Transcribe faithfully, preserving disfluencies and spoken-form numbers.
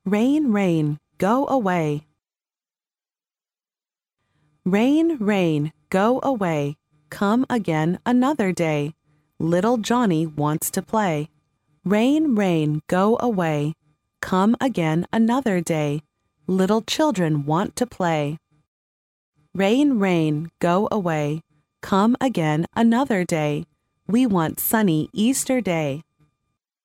Rain, rain, go away. Rain, rain, go away. Come again another day. Little Johnny wants to play. Rain, rain, go away. Come again another day. Little children want to play. Rain, rain, go away. Come again another day. We want sunny Easter day.